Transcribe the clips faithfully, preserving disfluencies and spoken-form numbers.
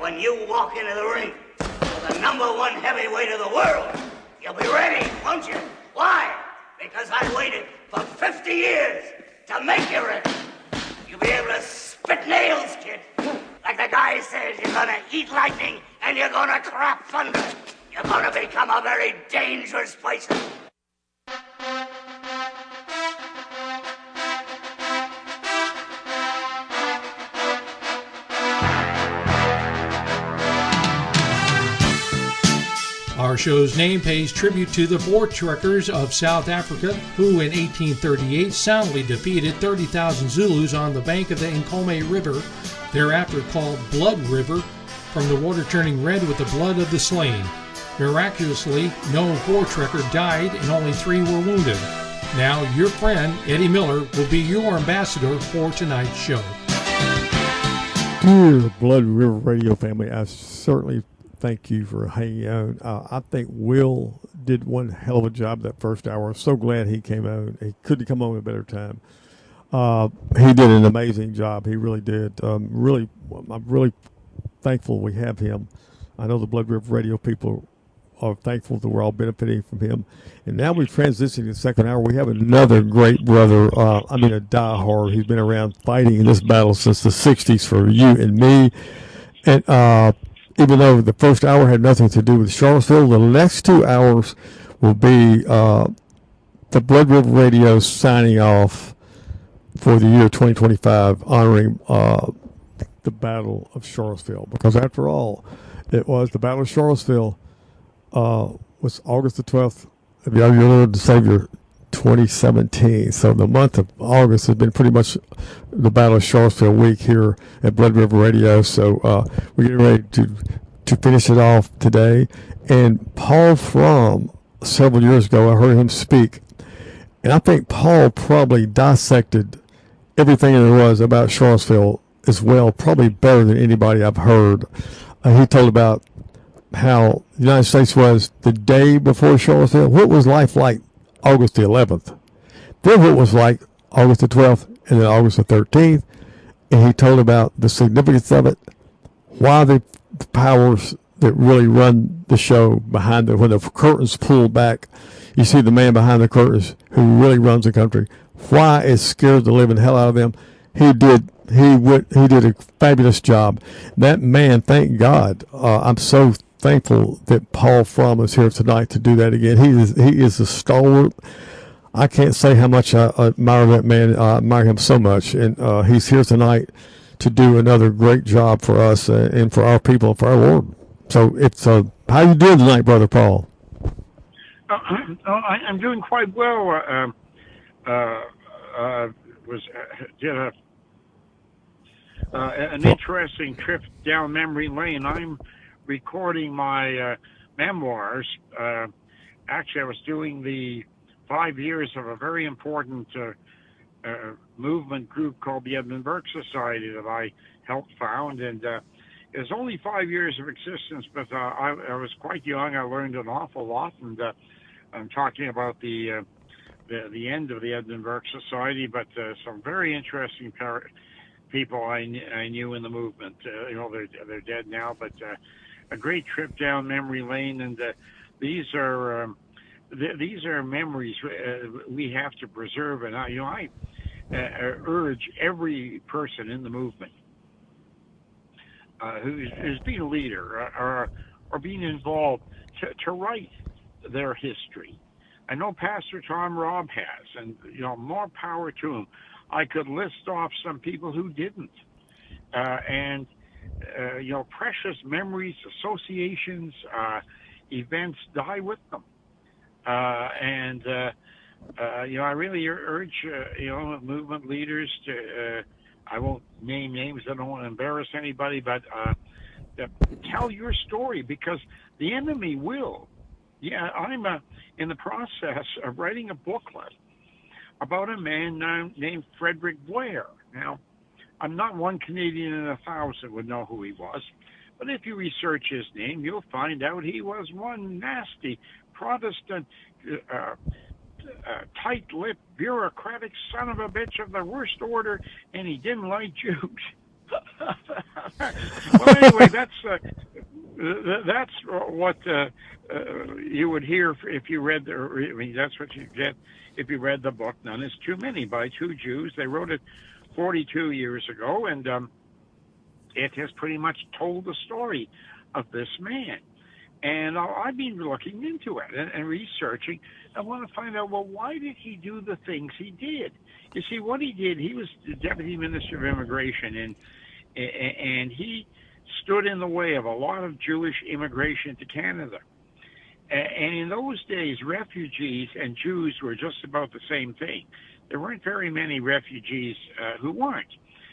when you walk into the ring with the number one heavyweight of the world, you'll be ready, won't you? Why? Because I waited for fifty years to make you ready. You'll be able to spit nails, kid. Like the guy says, you're gonna eat lightning and you're gonna crap thunder. You're gonna become a very dangerous person. Our show's name pays tribute to the Voortrekkers of South Africa, who in eighteen thirty-eight soundly defeated thirty thousand Zulus on the bank of the Nkomo River, thereafter called Blood River, from the water turning red with the blood of the slain. Miraculously, no Voortrekker died and only three were wounded. Now, your friend, Eddie Miller, will be your ambassador for tonight's show. Dear Blood River Radio family, I certainly thank you for hanging on. Uh, I think Will did one hell of a job that first hour. I'm so glad he came on. He couldn't come on at a better time. Uh, he did an amazing job. He really did. Um, really, I'm really thankful we have him. I know the Blood River Radio people are thankful that we're all benefiting from him. And now we've transitioned to the second hour. We have another great brother, uh, I mean a diehard. He's been around fighting in this battle since the sixties for you and me. And uh, even though the first hour had nothing to do with Charlottesville, the next two hours will be uh, the Blood River Radio signing off for the year twenty twenty-five, honoring uh, the Battle of Charlottesville. Because after all, it was the Battle of Charlottesville uh, was August the twelfth of our Lord and Savior twenty seventeen. So the month of August has been pretty much the Battle of Charlottesville week here at Blood River Radio. So uh, we're getting ready to to finish it off today. And Paul Fromm, several years ago, I heard him speak, and I think Paul probably dissected everything there was about Charlottesville as well, probably better than anybody I've heard. Uh, he told about how the United States was the day before Charlottesville. What was life like August the eleventh? Then what was like August the twelfth and then August the thirteenth. And he told about the significance of it, why the, the powers that really run the show behind the, when the curtains pull back, you see the man behind the curtains who really runs the country. Why it scares the living hell out of them. He did he would he did a fabulous job. That man, thank God. Uh, I'm so thankful that Paul Fromm is here tonight to do that again. He is he is a stalwart. I can't say how much I admire that man. I admire him so much, and uh, he's here tonight to do another great job for us uh, and for our people and for our Lord. So it's uh, how you doing tonight, Brother Paul? Uh, I, I'm doing quite well. Uh, uh, uh, was uh, did a uh, an interesting trip down memory lane. I'm recording my uh, memoirs. Uh, actually, I was doing the five years of a very important uh, uh, movement group called the Edmund Burke Society that I helped found, and uh, it was only five years of existence, but uh, I, I was quite young. I learned an awful lot, and uh, I'm talking about the, uh, the the end of the Edmund Burke Society, but uh, some very interesting par- people I, kn- I knew in the movement. Uh, you know, they're they're dead now, but uh, a great trip down memory lane, and uh, these are um, th- these are memories uh, we have to preserve. And I, you know, I uh, urge every person in the movement uh, who's, who's being a leader or or, or being involved to, to write their history. I know Pastor Tom Robb has, and you know, more power to him. I could list off some people who didn't, uh, and uh, you know, precious memories, associations, uh, events die with them, uh, and uh, uh, you know, I really urge uh, you know, movement leaders to. Uh, I won't name names. I don't want to embarrass anybody, but uh, to tell your story, because the enemy will. Yeah, I'm uh, in the process of writing a booklet about a man uh, named Frederick Blair. Now, I'm not one Canadian in a thousand would know who he was, but if you research his name, you'll find out he was one nasty Protestant, uh, uh, tight-lipped, bureaucratic son of a bitch of the worst order, and he didn't like Jews. Well, anyway, that's uh, th- that's what uh, uh, you would hear if you read the. I mean, that's what you get if you read the book. None is Too Many by two Jews. They wrote it forty-two years ago, and um, it has pretty much told the story of this man. And uh, I've been looking into it and, and researching. I want to find out, well, why did he do the things he did? You see, what he did, he was the Deputy Minister of Immigration, and and he stood in the way of a lot of Jewish immigration to Canada. And in those days, refugees and Jews were just about the same thing. There weren't very many refugees uh, who weren't.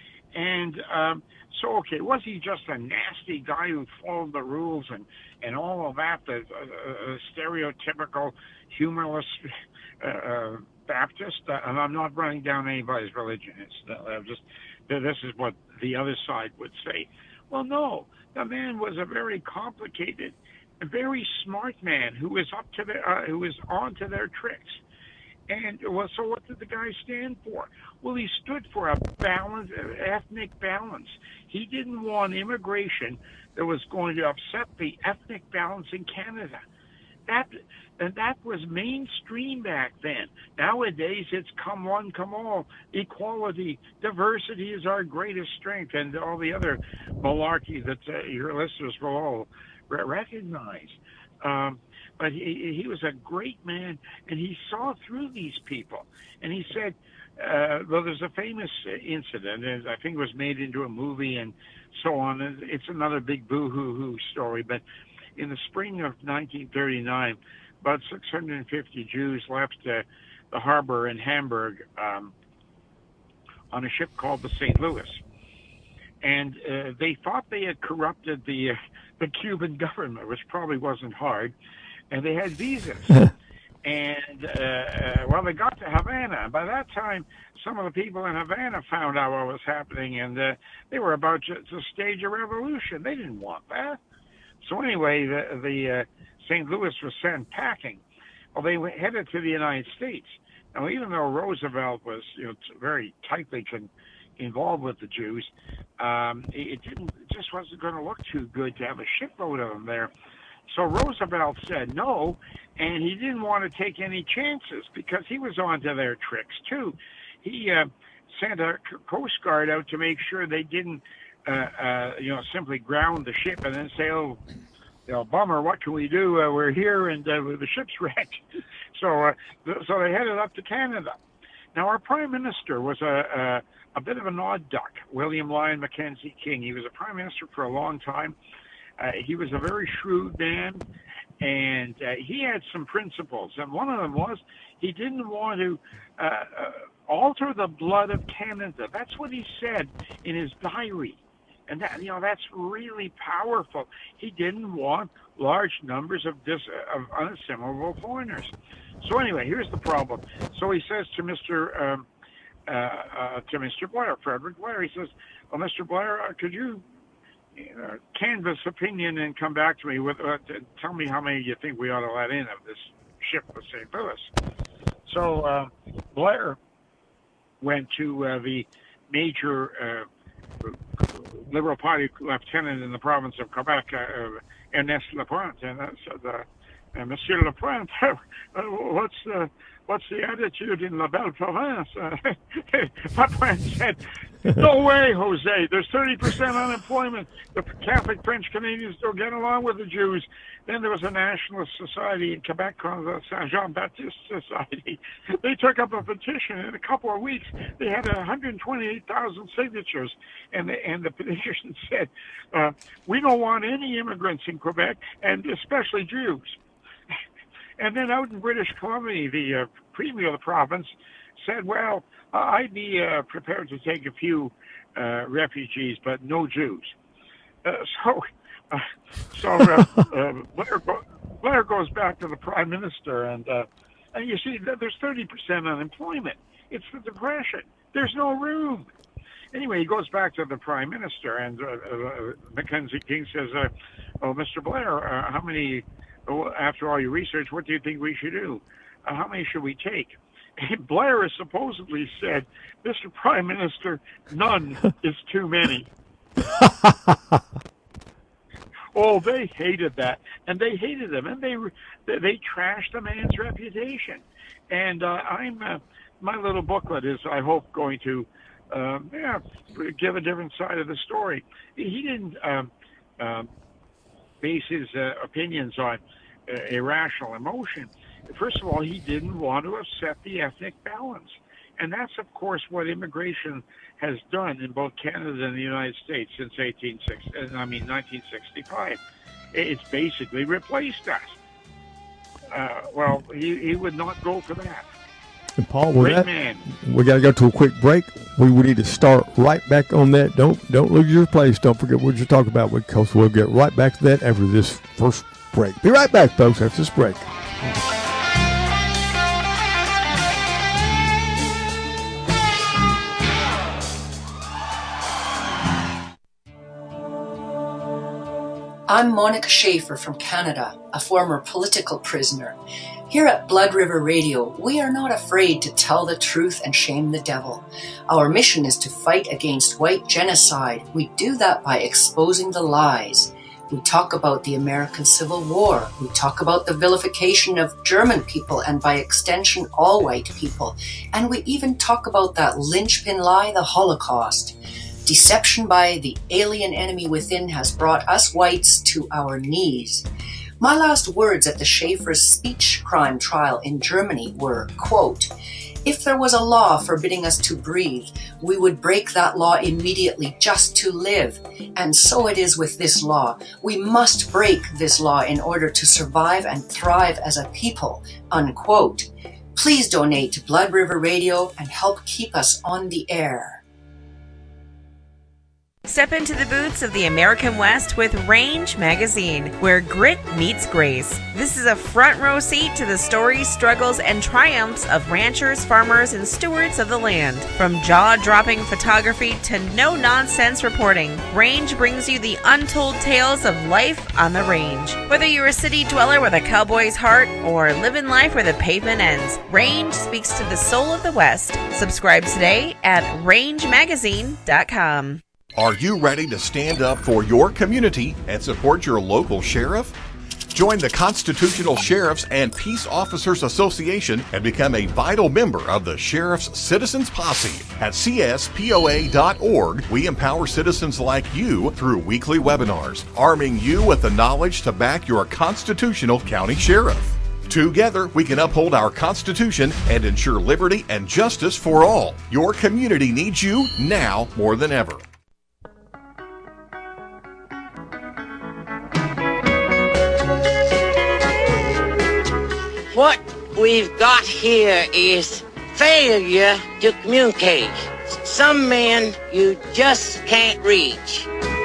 And um, so, okay, was he just a nasty guy who followed the rules and, and all of that, the uh, uh, stereotypical, humorless uh, uh, Baptist? Uh, and I'm not running down anybody's religion. It's uh, just this is what the other side would say. Well, no, the man was a very complicated, a very smart man who was up to their, uh, who was on to their tricks. And well, so what did the guy stand for? Well, he stood for a balance, ethnic balance. He didn't want immigration that was going to upset the ethnic balance in Canada. That and that was mainstream back then. Nowadays, it's come one, come all. Equality, diversity is our greatest strength, and all the other malarkey that uh, your listeners will all re- recognize. Um, but he, he was a great man, and he saw through these people. And he said, uh, well, there's a famous incident, and I think it was made into a movie and so on. It's another big boo-hoo-hoo story, but in the spring of nineteen thirty-nine, about six hundred fifty Jews left uh, the harbor in Hamburg um, on a ship called the Saint Louis. And uh, they thought they had corrupted the uh, the Cuban government, which probably wasn't hard, and they had visas. And, uh, uh, well, they got to Havana. By that time, some of the people in Havana found out what was happening, and uh, they were about to, to stage a revolution. They didn't want that. So anyway, the, the uh, Saint Louis was sent packing. Well, they went, headed to the United States. Now, even though Roosevelt was, you know, very tightly con- involved with the Jews, um, it didn't, it just wasn't going to look too good to have a shipload of them there. So Roosevelt said no, and he didn't want to take any chances because he was onto their tricks too. He uh, sent a Coast Guard out to make sure they didn't, uh, uh, you know, simply ground the ship and then say, "Oh, you know, bummer, what can we do? Uh, we're here and uh, the ship's wrecked." so, uh, so they headed up to Canada. Now, our Prime Minister was a, a, a bit of an odd duck, William Lyon Mackenzie King. He was a Prime Minister for a long time. Uh, he was a very shrewd man, and uh, he had some principles. And one of them was he didn't want to uh, uh, alter the blood of Canada. That's what he said in his diary. And that, you know, that's really powerful. He didn't want large numbers of, dis- of unassimilable foreigners. So anyway, here's the problem. So he says to Mister Um, uh, uh, to Mister Blair, Frederick Blair, he says, "Well, Mister Blair, uh, could you uh, canvass opinion and come back to me with uh, to tell me how many you think we ought to let in of this ship of Saint Louis?" So uh, Blair went to uh, the major uh, Liberal Party lieutenant in the province of Quebec, uh, Ernest Lapointe, and uh, said, uh, uh, "Monsieur Lapointe, uh, what's the what's the attitude in La Belle Province?" Uh, Lapointe said, "No way, Jose. There's thirty percent unemployment. The Catholic French Canadians don't get along with the Jews." Then there was a nationalist society in Quebec called the Saint Jean Baptiste Society. They took up a petition. In a couple of weeks, they had one hundred twenty-eight thousand signatures. And the, and the petition said, uh, "We don't want any immigrants in Quebec, and especially Jews." And then out in British Columbia, the uh, premier of the province said, "Well, uh, I'd be uh, prepared to take a few uh, refugees, but no Jews." Uh, so, uh, so uh, uh, Blair, go- Blair goes back to the prime minister, and uh, and you see, there's thirty percent unemployment. It's the Depression. There's no room. Anyway, he goes back to the prime minister, and uh, uh, Mackenzie King says, uh, "Oh, Mister Blair, uh, how many? After all your research, what do you think we should do? Uh, how many should we take?" And Blair has supposedly said, "Mister Prime Minister, none is too many." Oh, they hated that, and they hated him, and they they, they trashed the man's reputation. And uh, I'm uh, my little booklet is, I hope, going to uh, yeah give a different side of the story. He didn't um, uh, base his uh, opinions on uh, irrational emotion. First of all, he didn't want to upset the ethnic balance. And that's, of course, what immigration has done in both Canada and the United States since eighteen sixty, I mean nineteen sixty-five. It's basically replaced us. Uh, well, he, he would not go for that. And Paul, with Great that, man. we got to go to a quick break. We, we need to start right back on that. Don't don't lose your place. Don't forget what you're talking about, because we'll get right back to that after this first break. Be right back, folks, after this break. I'm Monica Schaefer from Canada, a former political prisoner. Here at Blood River Radio, we are not afraid to tell the truth and shame the devil. Our mission is to fight against white genocide. We do that by exposing the lies. We talk about the American Civil War. We talk about the vilification of German people and by extension all white people. And we even talk about that linchpin lie, the Holocaust. Deception by the alien enemy within has brought us whites to our knees. My last words at the Schaefer's speech crime trial in Germany were, quote, "If there was a law forbidding us to breathe, we would break that law immediately just to live. And so it is with this law. We must break this law in order to survive and thrive as a people," unquote. Please donate to Blood River Radio and help keep us on the air. Step into the boots of the American West with Range Magazine, where grit meets grace. This is a front row seat to the stories, struggles, and triumphs of ranchers, farmers, and stewards of the land. From jaw-dropping photography to no-nonsense reporting, Range brings you the untold tales of life on the range. Whether you're a city dweller with a cowboy's heart or living life where the pavement ends, Range speaks to the soul of the West. Subscribe today at range magazine dot com. Are you ready to stand up for your community and support your local sheriff? Join the Constitutional Sheriffs and Peace Officers Association and become a vital member of the Sheriff's Citizens Posse. At C S P O A dot org, we empower citizens like you through weekly webinars, arming you with the knowledge to back your constitutional county sheriff. Together, we can uphold our Constitution and ensure liberty and justice for all. Your community needs you now more than ever. What we've got here is failure to communicate. Some men you just can't reach.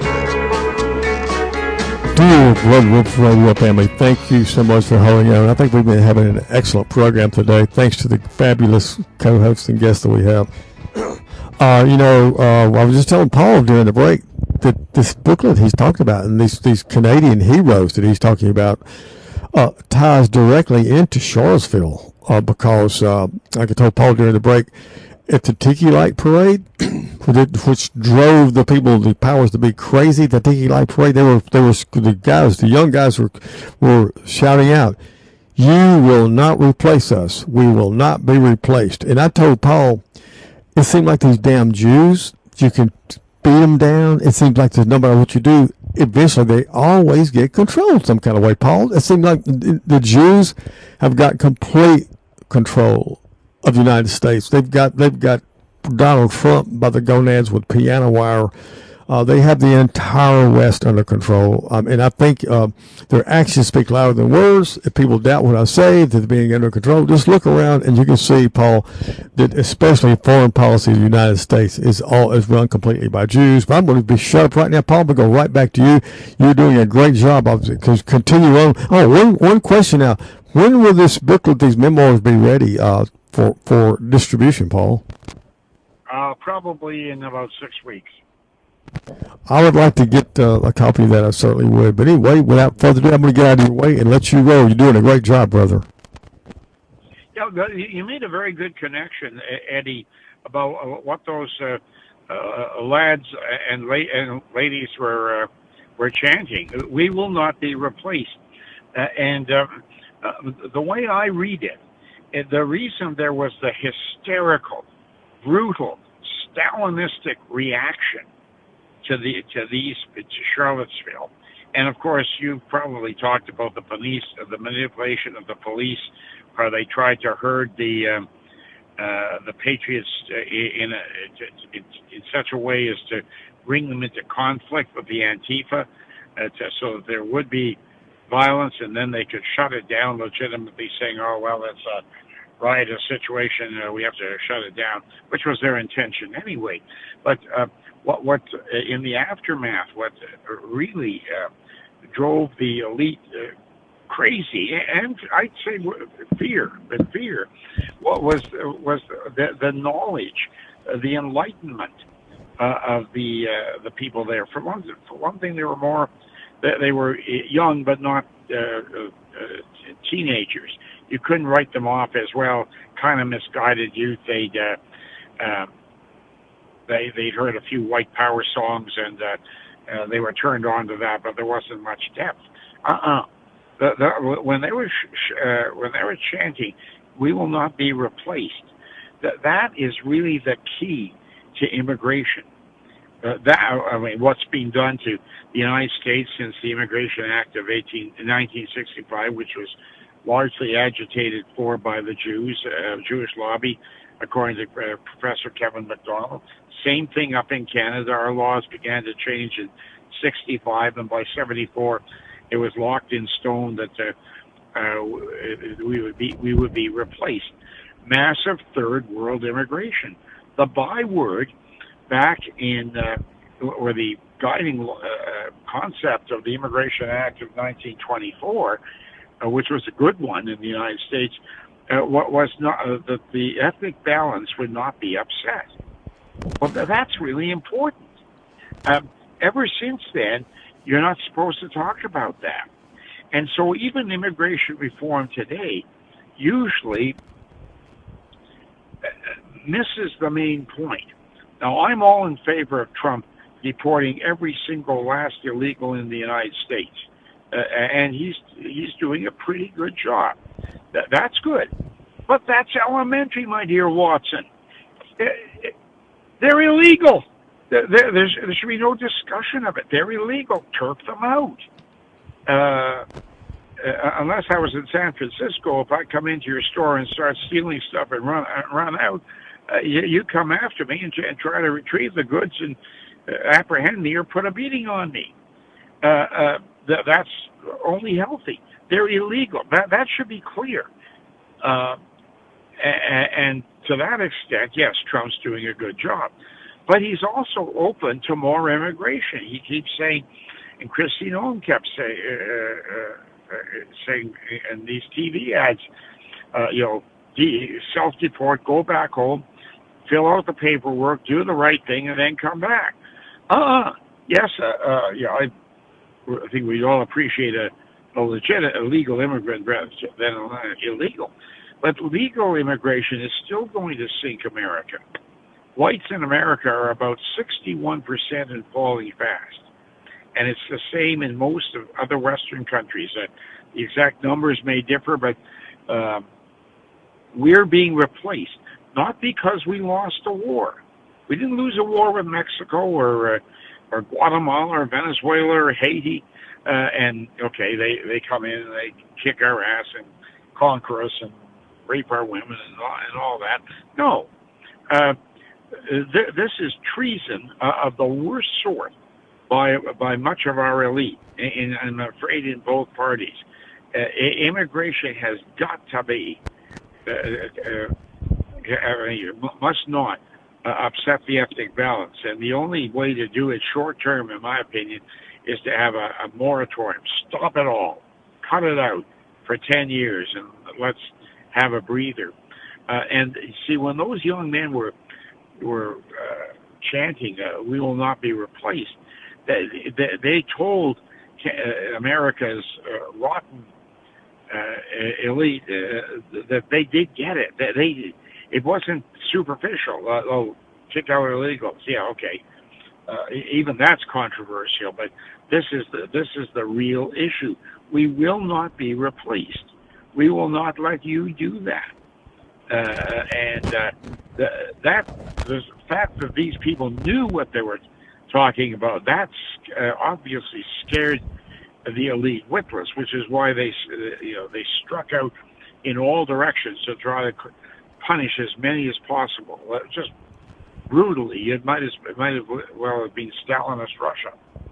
Dear Blood River Radio family, thank you so much for holding on. I think we've been having an excellent program today, thanks to the fabulous co-hosts and guests that we have. Uh, you know, uh, I was just telling Paul during the break that this booklet he's talking about and these, these Canadian heroes that he's talking about Uh, ties directly into Charlottesville uh, because, uh, like I told Paul during the break, at the Tiki Light Parade, which drove the people, the powers to be crazy, the Tiki Light Parade, they were, they were, the guys, the young guys were, were shouting out, "You will not replace us. We will not be replaced." And I told Paul, it seemed like these damn Jews, you can beat them down. It seems like no matter what you do, eventually they always get controlled some kind of way, Paul. It seems like the Jews have got complete control of the United States. They've got they've got Donald Trump by the gonads with piano wire. Uh, they have the entire West under control. Um, and I think uh, their actions speak louder than words. If people doubt what I say, that they're being under control, just look around and you can see, Paul, that especially foreign policy of the United States is all is run completely by Jews. But I'm going to be shut up right now, Paul. I'm going to go right back to you. You're doing a great job of it. Because continue on. Oh, one, one question now. When will this booklet, these memoirs be ready uh, for, for distribution, Paul? Uh, probably in about six weeks. I would like to get uh, a copy of that. I certainly would. But anyway, without further ado, I'm going to get out of your way and let you roll. You're doing a great job, brother. Yeah, you made a very good connection, Eddie, about what those uh, uh, lads and, la- and ladies were uh, were chanting, "We will not be replaced." Uh, and uh, uh, the way I read it, uh, the reason there was the hysterical, brutal, Stalinistic reaction to the to these to Charlottesville, and of course you've probably talked about the police, the manipulation of the police, how they tried to herd the um, uh, the patriots in a, in, in such a way as to bring them into conflict with the Antifa, uh, to, so that there would be violence, and then they could shut it down legitimately, saying, "Oh well, it's a riotous situation, uh, we have to shut it down," which was their intention anyway. But uh, what what uh, in the aftermath, what really uh, drove the elite uh, crazy, and I'd say fear, but fear, what was was the, the knowledge, uh, the enlightenment uh, of the uh, the people there. For one, for one thing, they were more, they were young, but not uh, uh, teenagers. You couldn't write them off as, well, kind of misguided youth. They'd uh, uh, they they'd heard a few white power songs and uh, uh, they were turned on to that, but there wasn't much depth. Uh-uh. The, the, when they were sh- uh, when they were chanting, "We will not be replaced," that that is really the key to immigration. Uh, that I mean, what's been done to the United States since the Immigration Act of nineteen sixty-five, which was largely agitated for by the Jews, uh, Jewish lobby, according to uh, Professor Kevin MacDonald. Same thing up in Canada. Our laws began to change in sixty-five, and by seventy-four, it was locked in stone that uh, uh, we would be we would be replaced. Massive third world immigration. The byword back in, uh, or the guiding uh, concept of the Immigration Act of nineteen twenty-four, uh, which was a good one in the United States, uh, what was not uh, that the ethnic balance would not be upset. Well, that's really important. Um, ever since then, you're not supposed to talk about that. And so even immigration reform today usually misses the main point. Now, I'm all in favor of Trump deporting every single last illegal in the United States. Uh, and he's he's doing a pretty good job. That, that's good. But that's elementary, my dear Watson. Uh, they're illegal. There, there's, there should be no discussion of it. They're illegal. Turf them out. Uh, uh, unless I was in San Francisco, if I come into your store and start stealing stuff and run run out, uh, you, you come after me and, and try to retrieve the goods and uh, apprehend me or put a beating on me. Uh, uh, th- that's only healthy. They're illegal. That that should be clear. Uh, and, and to that extent, yes, Trump's doing a good job. But he's also open to more immigration. He keeps saying, and Christine Owen kept say, uh, uh, uh, saying in these T V ads, uh, you know, de- self-deport, go back home, fill out the paperwork, do the right thing, and then come back. Uh-uh. Yes, uh, uh, yeah, I, I think we all appreciate a, a legitimate, a legal immigrant rather than uh, illegal. But legal immigration is still going to sink America. Whites in America are about sixty-one percent and falling fast. And it's the same in most of other Western countries. Uh, the exact numbers may differ, but um, we're being replaced, not because we lost a war. We didn't lose a war with Mexico or uh, or Guatemala or Venezuela or Haiti. Uh, and, okay, they, they come in and they kick our ass and conquer us and rape our women and all, and all that. No. Uh, th- this is treason uh, of the worst sort by by much of our elite, and I'm afraid in both parties. Uh, immigration has got to be, uh, uh, must not uh, upset the ethnic balance. And the only way to do it short term, in my opinion, is to have a, a moratorium. Stop it all. Cut it out for ten years and let's have a breather. Uh, and see, when those young men were were uh, chanting, uh, "We will not be replaced," they, they, they told uh, America's uh, rotten uh, elite uh, that they did get it. That they, it wasn't superficial. Uh, oh, kick out illegals. Yeah, okay. Uh, even that's controversial, but this is the this is the real issue. We will not be replaced. We will not let you do that. Uh, and uh, the, that the fact that these people knew what they were talking about, that's uh, obviously scared the elite witless, which is why they uh, you know they struck out in all directions to try to punish as many as possible. Uh, just brutally. It might as it might have well have been Stalinist Russia.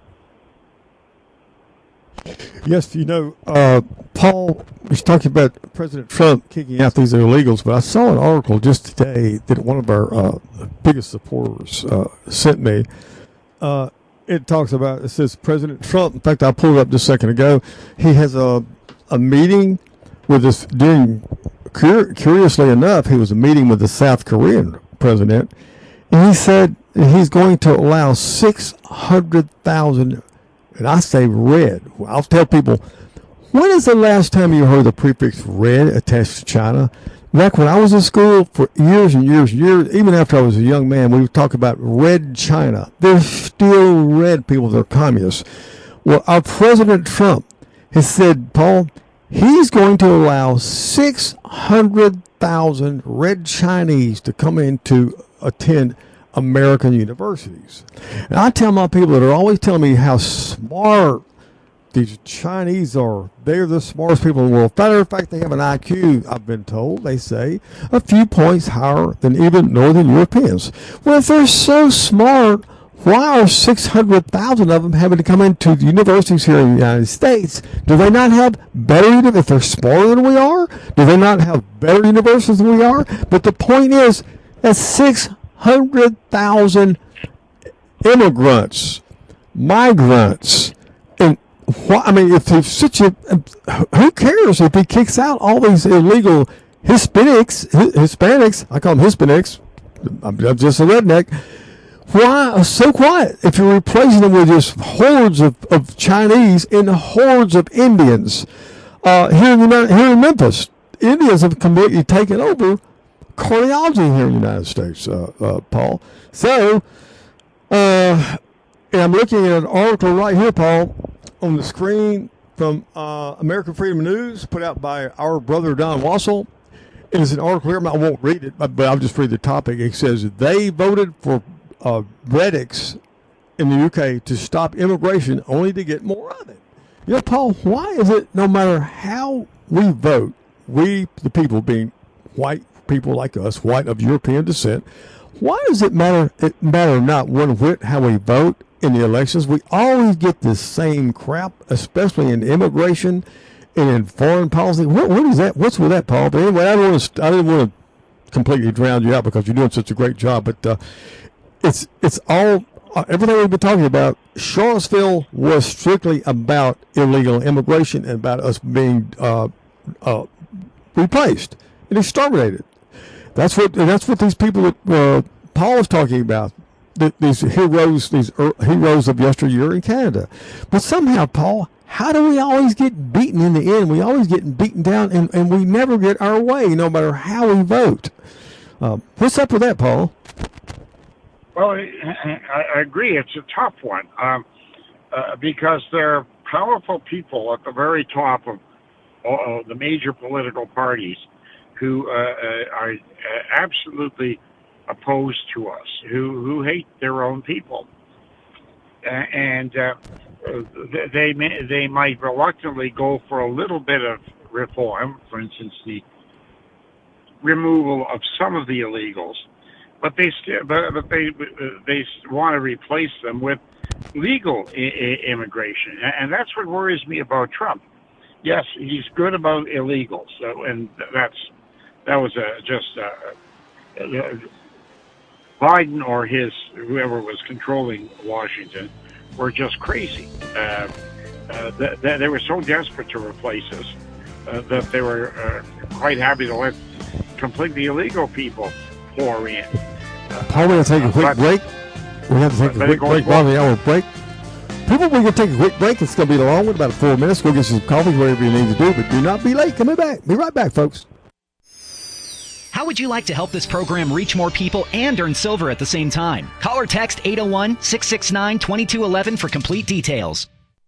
Yes, you know, uh, Paul was talking about President Trump kicking out these illegals, but I saw an article just today that one of our uh, biggest supporters uh, sent me. Uh, it talks about, it says President Trump, in fact, I pulled it up just a second ago, he has a, a meeting with this, during, cur- curiously enough, he was a meeting with the South Korean president, and he said he's going to allow six hundred thousand, and I say red. I'll tell people, when is the last time you heard the prefix red attached to China? Back when I was in school for years and years and years, even after I was a young man, we would talk about red China. They're still red people. They're communists. Well, our President Trump has said, Paul, he's going to allow six hundred thousand red Chinese to come in to attend American universities. And I tell my people that are always telling me how smart these Chinese are. They're the smartest people in the world. Matter of fact, they have an I Q, I've been told, they say, a few points higher than even Northern Europeans. Well, if they're so smart, why are six hundred thousand of them having to come into the universities here in the United States? Do they not have better, if they're smarter than we are? Do they not have better universities than we are? But the point is that six hundred thousand immigrants, migrants, and why, I mean, if there's such a, who cares if he kicks out all these illegal Hispanics, Hispanics, I call them Hispanics, I'm just a redneck. Why so quiet if you're replacing them with just hordes of, of Chinese and hordes of Indians? Uh, here, in, here in Memphis, Indians have completely taken over cardiology here in the United States, uh, uh, Paul. So, uh, and I'm looking at an article right here, Paul, on the screen from uh, American Freedom News, put out by our brother Don Wassel. It is an article here. I won't read it, but I'll just read the topic. It says they voted for uh, Brexit in the U K to stop immigration only to get more of it. You know, Paul, why is it no matter how we vote, we, the people being white people like us, white of European descent, why does it matter, it matter not one whit how we vote in the elections? We always get the same crap, especially in immigration and in foreign policy. What, what is that? What's with that, Paul? But anyway, I, don't want to, I didn't want to completely drown you out because you're doing such a great job, but uh, it's it's all, uh, everything we've been talking about, Charlottesville was strictly about illegal immigration and about us being uh, uh, replaced and exterminated. That's what that's what these people that uh, Paul is talking about. The, these heroes, these er, heroes of yesteryear in Canada. But somehow, Paul, how do we always get beaten in the end? We always get beaten down, and, and we never get our way, no matter how we vote. Uh, what's up with that, Paul? Well, I, I agree. It's a tough one um, uh, because there are powerful people at the very top of uh, the major political parties who uh, uh, are uh, absolutely opposed to us, who who hate their own people, uh, and uh, they may, they might reluctantly go for a little bit of reform, for instance, the removal of some of the illegals, but they st- but, but they they want to replace them with legal I- I- immigration, and that's what worries me about Trump. Yes, he's good about illegals, so, and that's that was a, just a, a, Biden or his whoever was controlling Washington were just crazy. Uh, uh, th- th- they were so desperate to replace us uh, that they were uh, quite happy to let completely illegal people pour in. Uh, Paul, we're going to take a quick but, break. We have to take a quick break, one the hour break. People, we're going to take a quick break. It's going to be a long one, about four minutes. Go get some coffee, whatever you need to do, but do not be late. Coming back. Be right back, folks. How would you like to help this program reach more people and earn silver at the same time? Call or text eight oh one, six six nine, two two one one for complete details.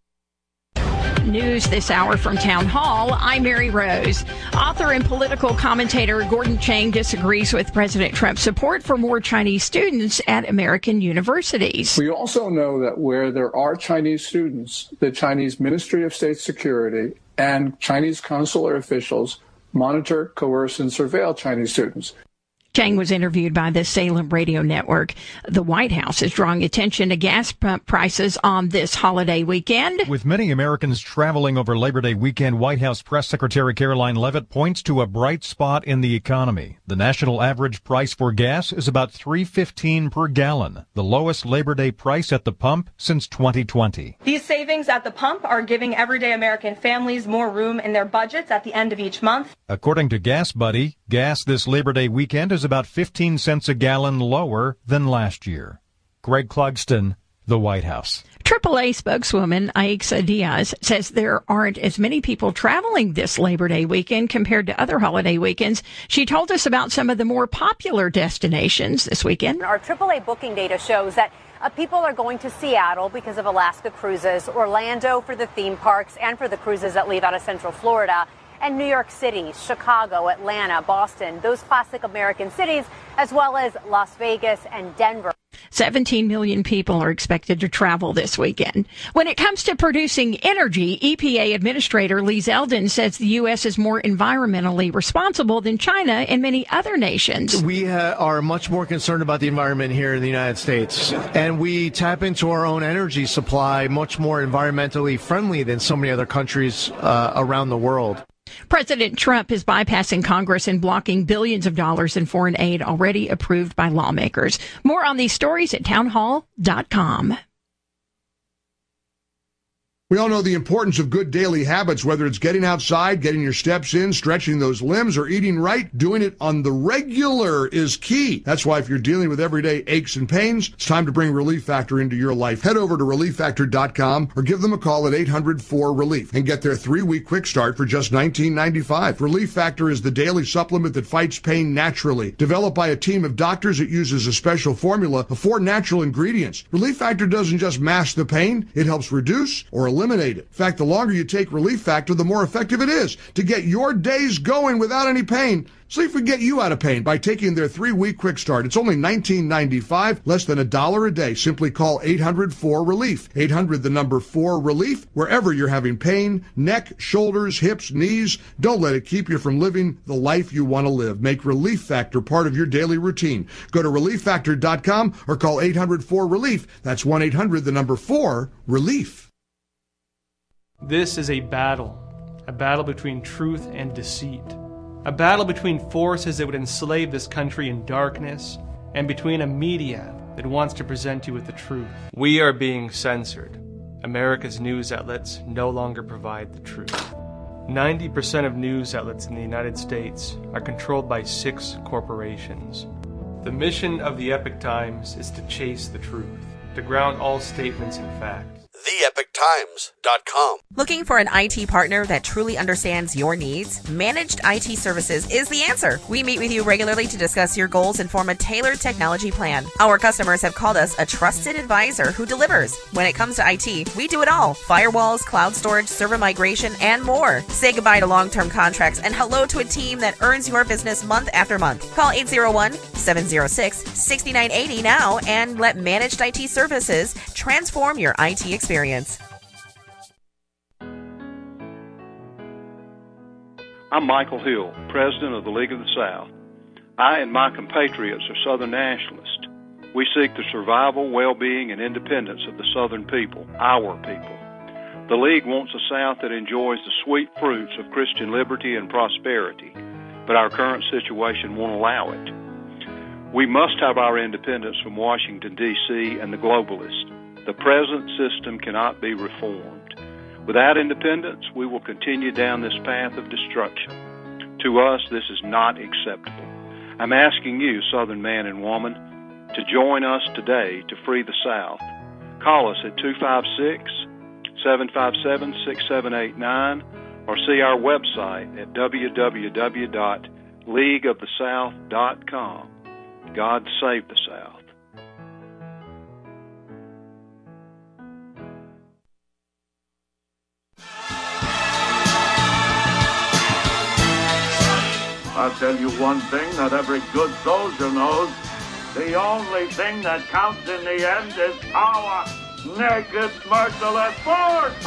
News this hour from Town Hall. I'm Mary Rose. Author and political commentator Gordon Chang disagrees with President Trump's support for more Chinese students at American universities. We also know that where there are Chinese students, the Chinese Ministry of State Security and Chinese consular officials monitor, coerce, and surveil Chinese students. Chang was interviewed by the Salem Radio Network. The White House is drawing attention to gas pump prices on this holiday weekend. With many Americans traveling over Labor Day weekend, White House Press Secretary Caroline Leavitt points to a bright spot in the economy. The national average price for gas is about three dollars and fifteen cents per gallon, the lowest Labor Day price at the pump since twenty twenty. These savings at the pump are giving everyday American families more room in their budgets at the end of each month. According to Gas Buddy, gas this Labor Day weekend is about fifteen cents a gallon lower than last year. Greg Clugston, the White House. triple A spokeswoman Aixa Diaz says there aren't as many people traveling this Labor Day weekend compared to other holiday weekends. She told us about some of the more popular destinations this weekend. Our triple A booking data shows that uh, people are going to Seattle because of Alaska cruises, Orlando for the theme parks and for the cruises that leave out of Central Florida, and New York City, Chicago, Atlanta, Boston, those classic American cities, as well as Las Vegas and Denver. seventeen million people are expected to travel this weekend. When it comes to producing energy, E P A Administrator Lee Zeldin says the U S is more environmentally responsible than China and many other nations. We uh, are much more concerned about the environment here in the United States, and we tap into our own energy supply much more environmentally friendly than so many other countries uh, around the world. President Trump is bypassing Congress and blocking billions of dollars in foreign aid already approved by lawmakers. More on these stories at townhall dot com. We all know the importance of good daily habits, whether it's getting outside, getting your steps in, stretching those limbs, or eating right. Doing it on the regular is key. That's why if you're dealing with everyday aches and pains, it's time to bring Relief Factor into your life. Head over to relief factor dot com or give them a call at eight hundred four relief and get their three-week quick start for just nineteen ninety-five. Relief Factor is the daily supplement that fights pain naturally. Developed by a team of doctors, it uses a special formula of four natural ingredients. Relief Factor doesn't just mask the pain, it helps reduce or eliminate it. In fact, the longer you take Relief Factor, the more effective it is to get your days going without any pain. See if we get you out of pain by taking their three-week quick start. It's only nineteen ninety-five, less than a dollar a day. Simply call eight hundred four relief. eight hundred, the number four relief. Wherever you're having pain, neck, shoulders, hips, knees, don't let it keep you from living the life you want to live. Make Relief Factor part of your daily routine. Go to relief factor dot com or call eight hundred four relief. That's one eight hundred, the number four, relief. This is a battle, a battle between truth and deceit, a battle between forces that would enslave this country in darkness and between a media that wants to present you with the truth. We are being censored. America's news outlets no longer provide the truth. ninety percent of news outlets in the United States are controlled by six corporations. The mission of the Epoch Times is to chase the truth, to ground all statements in fact. the epoch times dot com. Looking for an I T partner that truly understands your needs? Managed I T Services is the answer. We meet with you regularly to discuss your goals and form a tailored technology plan. Our customers have called us a trusted advisor who delivers. When it comes to I T, we do it all. Firewalls, cloud storage, server migration, and more. Say goodbye to long-term contracts and hello to a team that earns your business month after month. Call eight zero one, seven zero six, six nine eight zero now and let Managed I T Services transform your I T experience. I'm Michael Hill, President of the League of the South. I and my compatriots are Southern nationalists. We seek the survival, well-being, and independence of the Southern people, our people. The League wants a South that enjoys the sweet fruits of Christian liberty and prosperity, but our current situation won't allow it. We must have our independence from Washington, D C and the globalists. The present system cannot be reformed. Without independence, we will continue down this path of destruction. To us, this is not acceptable. I'm asking you, Southern man and woman, to join us today to free the South. Call us at two five six, seven five seven, six seven eight nine or see our website at w w w dot league of the south dot com. God save the South. I'll tell you one thing that every good soldier knows. The only thing that counts in the end is power. Naked, merciless force!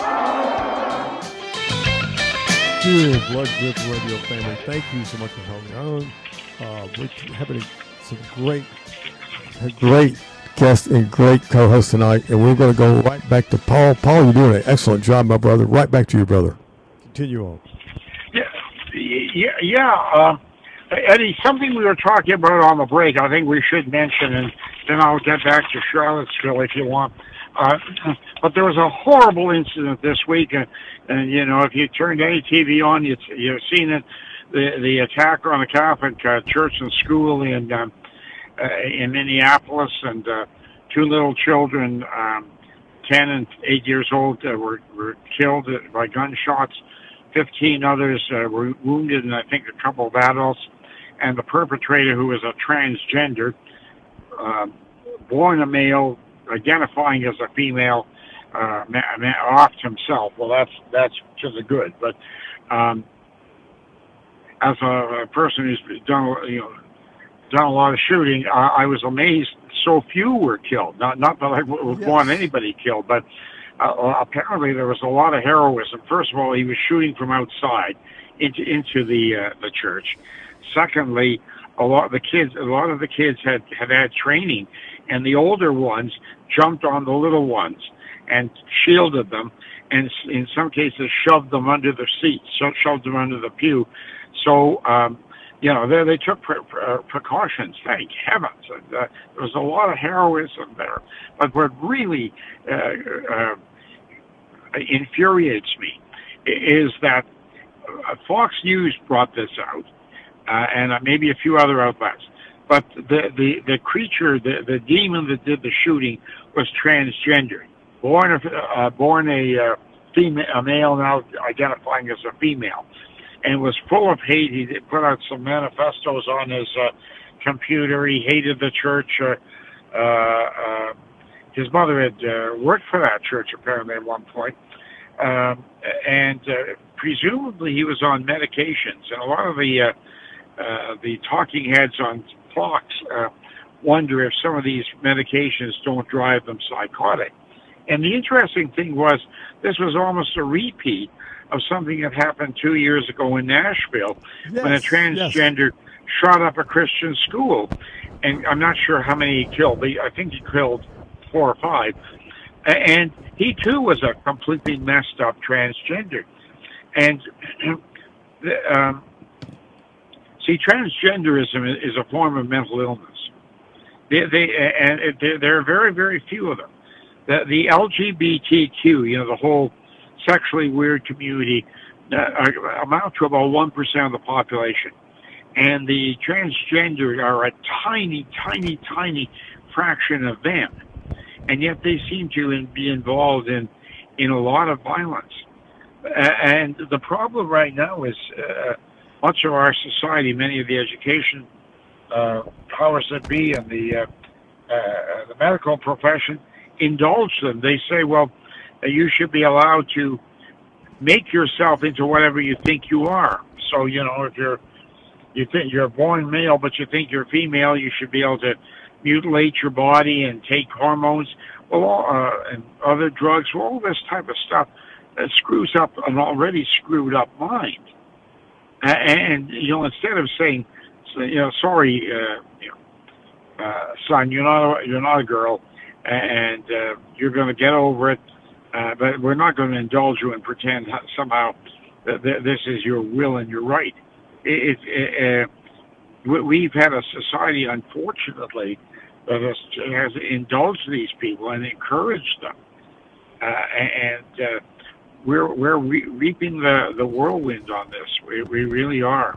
Dear Blood River Radio family, thank you so much for holding on. Uh, we're having some great, great guests and great co-hosts tonight, and we're going to go right back to Paul. Paul, you're doing an excellent job, my brother. Right back to you, brother. Continue on. Yeah, yeah, yeah. Uh, Eddie, something we were talking about on the break, I think we should mention, and then I'll get back to Charlottesville if you want. Uh, but there was a horrible incident this week, and, and you know, if you turned any T V on, you, you've seen it. The the attack on a Catholic uh, church and school in um, uh, in Minneapolis, and uh, two little children, um, ten and eight years old, uh, were were killed by gunshots. Fifteen others uh, were wounded, and I think a couple of adults. And the perpetrator, who was a transgender, uh, born a male, identifying as a female, uh, ma- ma- offed himself. Well, that's that's to the good. But um, as a, a person who's done you know done a lot of shooting, I, I was amazed so few were killed. Not not that I would yes. want anybody killed, but uh, apparently there was a lot of heroism. First of all, he was shooting from outside into into the uh, the church. Secondly, a lot of the kids, a lot of the kids had, had had training, and the older ones jumped on the little ones and shielded them, and in some cases shoved them under the seats, so shoved them under the pew. So, um, you know, they, they took pre- pre- precautions. Thank heavens. And, uh, there was a lot of heroism there. But what really uh, uh, infuriates me is that uh, Fox News brought this out. Uh, and uh, maybe a few other outlets. But the, the, the creature, the, the demon that did the shooting was transgender. Born a, uh, born a, uh, female, a male, now identifying as a female. And was full of hate. He put out some manifestos on his uh, computer. He hated the church. Uh, uh, uh, his mother had uh, worked for that church, apparently, at one point. Um, and uh, presumably he was on medications. And a lot of the... Uh, Uh, the talking heads on Fox uh, wonder if some of these medications don't drive them psychotic. And the interesting thing was, this was almost a repeat of something that happened two years ago in Nashville, yes, when a transgender yes. shot up a Christian school. And I'm not sure how many he killed. I think he killed four or five. And he, too, was a completely messed up transgender. And um, see, transgenderism is a form of mental illness. They, they, and it, there are very, very few of them. The, the L G B T Q, you know, the whole sexually weird community, uh, amount to about one percent of the population. And the transgender are a tiny, tiny, tiny fraction of them. And yet they seem to be involved in, in a lot of violence. Uh, and the problem right now is... Uh, much of our society, many of the education uh, powers that be and the uh, uh, the medical profession indulge them. They say, well, uh, you should be allowed to make yourself into whatever you think you are. So, you know, if you're you think you're born male but you think you're female, you should be able to mutilate your body and take hormones, well, uh, and other drugs. Well, all this type of stuff that screws up an already screwed up mind. Uh, and, you know, instead of saying, you know, sorry, uh, you know, uh, son, you're not a, you're not a girl, and uh, you're going to get over it, uh, but we're not going to indulge you and pretend somehow that this is your will and your right. It, it, uh, we've had a society, unfortunately, that has, has indulged these people and encouraged them, uh, and uh, We're we're re- reaping the, the whirlwind on this. We we really are.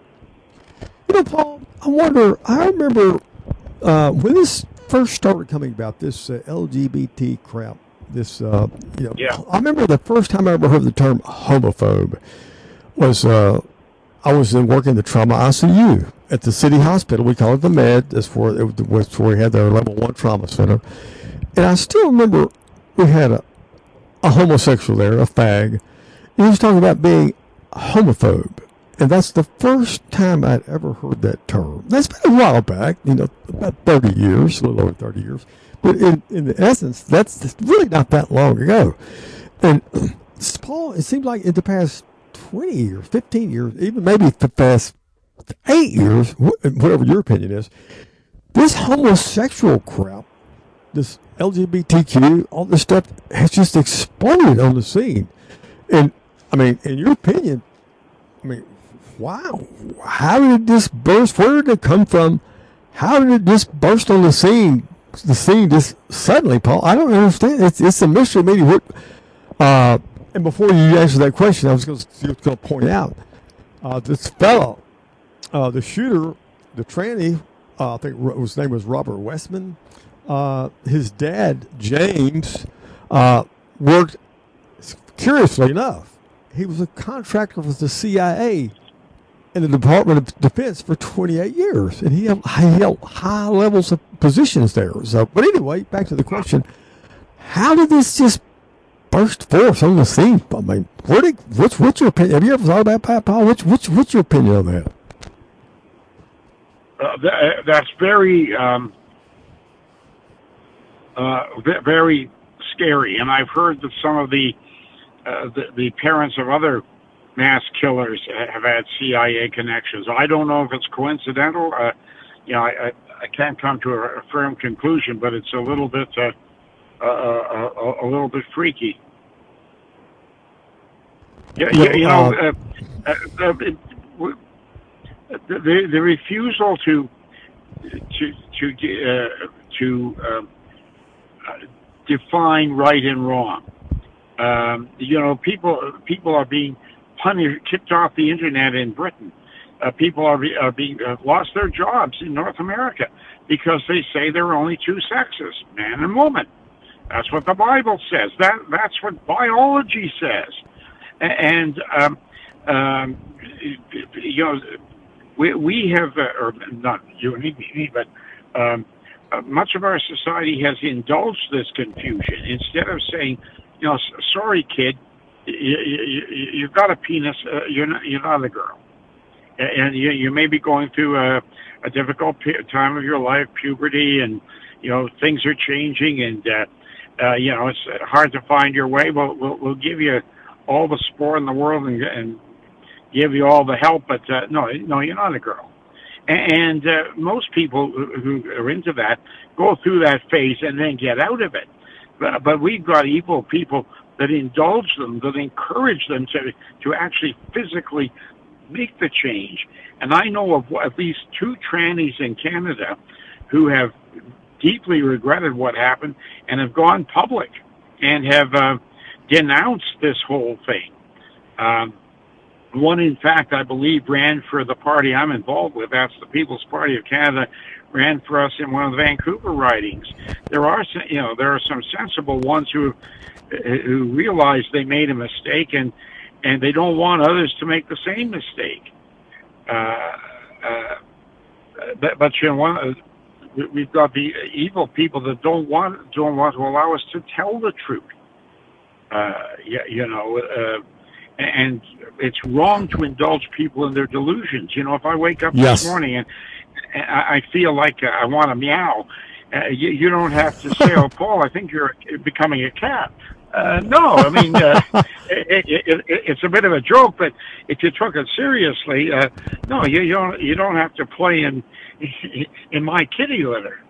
You know, Paul, I wonder. I remember uh, when this first started coming about, this uh, L G B T crap. This, uh, you know, yeah. I remember the first time I ever heard the term homophobe was uh, I was in working the trauma I C U at the city hospital. We call it the Med. That's where it was where we had their level one trauma center. And I still remember we had a, a homosexual there, a fag. And he was talking about being homophobe. And that's the first time I'd ever heard that term. That's been a while back, you know, about thirty years, a little over thirty years. But in, in essence, that's really not that long ago. And Paul, it seems like in the past twenty years, fifteen years, even maybe the past eight years, whatever your opinion is, this homosexual crap, this L G B T Q, all this stuff has just exploded on the scene. And, I mean, in your opinion, I mean, wow, how did this burst? Where did it come from? How did it just burst on the scene? The scene just suddenly, Paul. I don't understand. It's it's a mystery to me. What? Uh, and before you answer that question, I was going to point out uh, this fellow, uh, the shooter, the tranny. Uh, I think his name was Robert Westman. Uh, his dad, James, uh, worked. Curiously enough, he was a contractor with the C I A in the Department of Defense for twenty-eight years, and he held, he held high levels of positions there. So, but anyway, back to the question: how did this just burst forth on the scene? I mean, where did, what's what's your opinion? Have you ever thought about that, Paul? What's what's what's your opinion on that? Uh, that that's very um, uh, very scary, and I've heard that some of the uh, the, the parents of other mass killers have had C I A connections. I don't know if it's coincidental. Uh, you know, I, I, I can't come to a, a firm conclusion, but it's a little bit uh, uh, a, a little bit freaky. Yeah, you, you know, uh, uh, uh, it, the the refusal to to to uh, to um, uh, define right and wrong. Um, you know, people people are being punished, kicked off the internet in Britain. Uh, people are, be, are being uh, lost their jobs in North America because they say there are only two sexes, man and woman. That's what the Bible says. That that's what biology says. And um, um, you know, we we have, uh, or not you and me, but um, uh, much of our society has indulged this confusion. Instead of saying, you know, sorry, kid, you, you, you've got a penis, uh, you're not you're not a girl, and you you may be going through a, a difficult time of your life, puberty, and you know things are changing, and uh, uh, you know it's hard to find your way. Well, we'll, we'll give you all the support in the world and, and give you all the help, but uh, no, no, you're not a girl. And uh, most people who are into that go through that phase and then get out of it. But, but we've got evil people that indulge them, that encourage them to, to actually physically make the change. And I know of at least two trannies in Canada who have deeply regretted what happened and have gone public and have uh, denounced this whole thing. Um, one, in fact, I believe ran for the party I'm involved with. That's the People's Party of Canada. Ran for us in one of the Vancouver ridings. There are, you know, there are some sensible ones who who realize they made a mistake and and they don't want others to make the same mistake. Uh, uh, but, but you know, one, we've got the evil people that don't want don't want to allow us to tell the truth. Uh, you, you know, uh, and it's wrong to indulge people in their delusions. You know, if I wake up yes. this morning and, and I feel like I want to meow, uh, you, you don't have to say, "Oh, Paul, I think you're becoming a cat." Uh, no, I mean, uh, it, it, it, it's a bit of a joke, but if you took it seriously, uh, no, you, you don't. You don't have to play in in my kitty litter.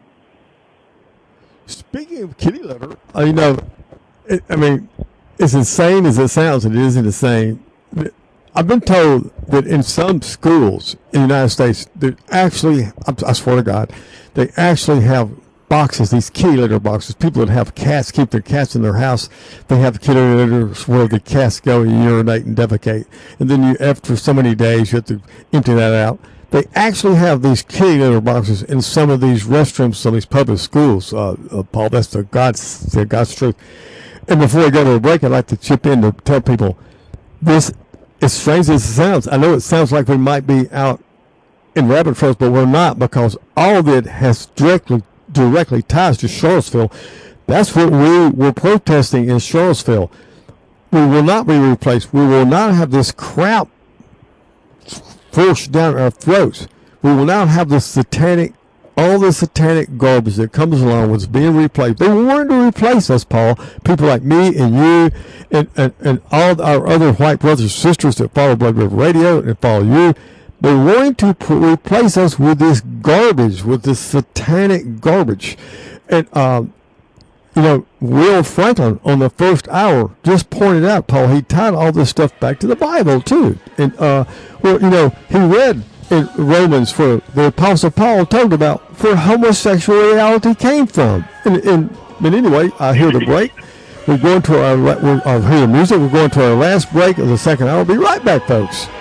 Speaking of kitty litter, uh, you know, it, I mean, as insane as it sounds, it isn't insane. I've been told that in some schools in the United States, they actually, I swear to God, they actually have boxes, these kitty litter boxes. People that have cats, keep their cats in their house, they have kitty litters where the cats go and urinate and defecate. And then you, after so many days, you have to empty that out. They actually have these kitty litter boxes in some of these restrooms, some of these public schools, uh, uh, Paul. That's the God's, the God's truth. And before we go to a break, I'd like to chip in to tell people this as strange as it sounds, I know it sounds like we might be out in rabbit trails, but we're not, because all of it has directly directly ties to Charlottesville. That's what we were protesting in Charlottesville. We will not be replaced. We will not have this crap forced down our throats. We will not have this satanic, all the satanic garbage that comes along with being replaced. They wanted to replace us, Paul. People like me and you and, and, and all our other white brothers and sisters that follow Blood River Radio and follow you. They're wanting to pr- replace us with this garbage, with this satanic garbage. And, um, you know, Will Franklin on the first hour just pointed out, Paul, he tied all this stuff back to the Bible, too. And, uh, well, you know, he read in Romans for the Apostle Paul talked about where homosexuality came from. And, and but anyway, I hear the break. We're going to our, we're, I hear the music. We're going to our last break of the second hour. We'll be right back, folks.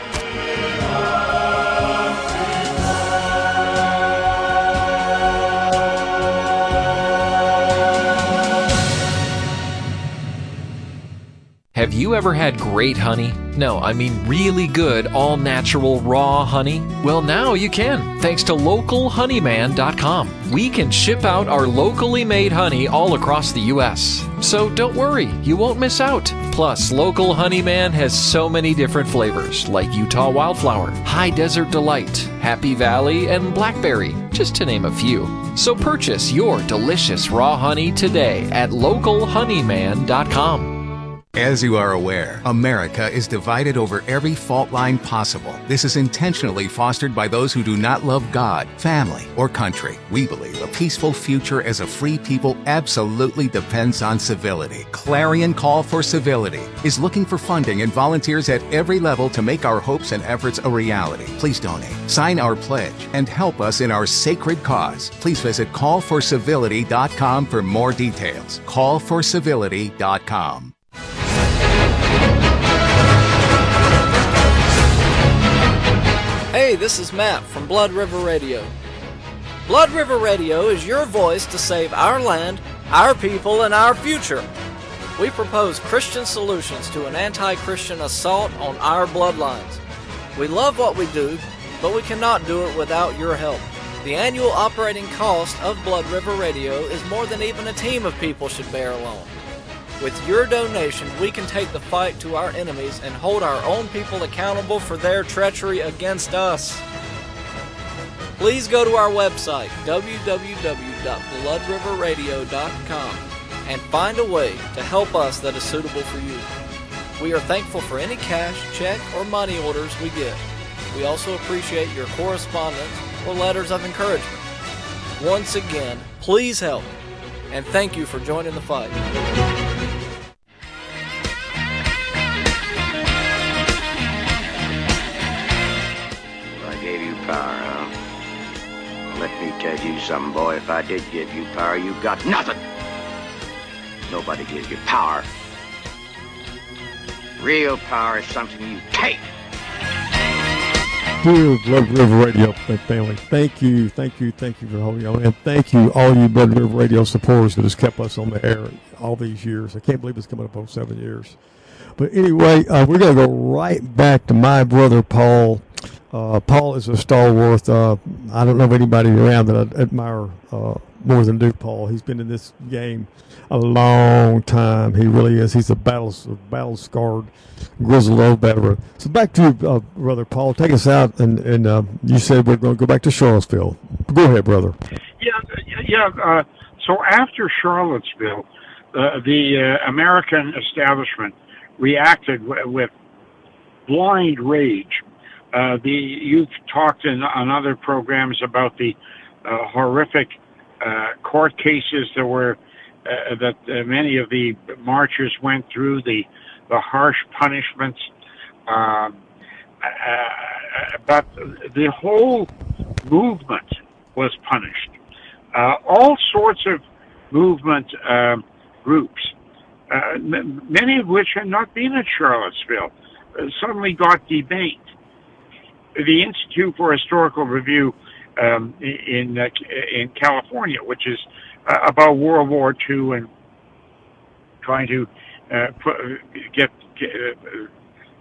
Have you ever had great honey? No, I mean really good, all-natural, raw honey? Well, now you can, thanks to local honeyman dot com. We can ship out our locally made honey all across the U S So don't worry, you won't miss out. Plus, Local Honeyman has so many different flavors, like Utah Wildflower, High Desert Delight, Happy Valley, and Blackberry, just to name a few. So purchase your delicious raw honey today at local honeyman dot com. As you are aware, America is divided over every fault line possible. This is intentionally fostered by those who do not love God, family, or country. We believe a peaceful future as a free people absolutely depends on civility. Clarion Call for Civility is looking for funding and volunteers at every level to make our hopes and efforts a reality. Please donate, sign our pledge, and help us in our sacred cause. Please visit call for civility dot com for more details. call for civility dot com. Hey, this is Matt from Blood River Radio. Blood River Radio is your voice to save our land, our people, and our future. We propose Christian solutions to an anti-Christian assault on our bloodlines. We love what we do, but we cannot do it without your help. The annual operating cost of Blood River Radio is more than even a team of people should bear alone. With your donation, we can take the fight to our enemies and hold our own people accountable for their treachery against us. Please go to our website, w w w dot blood river radio dot com, and find a way to help us that is suitable for you. We are thankful for any cash, check, or money orders we get. We also appreciate your correspondence or letters of encouragement. Once again, please help, and thank you for joining the fight. Power, huh? Let me tell you something, boy. If I did give you power, you got nothing. Nobody gives you power. Real power is something you take. Dear Blood River Radio family, thank you, thank you, thank you for holding on, and thank you all you Blood River Radio supporters that has kept us on the air all these years. I can't believe it's coming up on seven years. But anyway, uh, we're going to go right back to my brother Paul. Uh, Paul is a stalwart. Uh, I don't know of anybody around that I admire uh, more than Duke Paul. He's been in this game a long time. He really is. He's a battle, battle scarred, grizzled old veteran. So back to you, uh, brother Paul. Take us out, and, and uh, you said we're going to go back to Charlottesville. Go ahead, brother. Yeah, yeah. Uh, so after Charlottesville, uh, the uh, American establishment reacted w- with blind rage. Uh, the you've talked in on other programs about the uh, horrific uh, court cases that were uh, that uh, many of the marchers went through, the the harsh punishments, uh, uh, but the whole movement was punished. Uh, all sorts of movement uh, groups, uh, m- many of which had not been at Charlottesville, uh, suddenly got debased. The Institute for Historical Review um, in uh, in California, which is uh, about World War Two and trying to uh, put, get, get uh,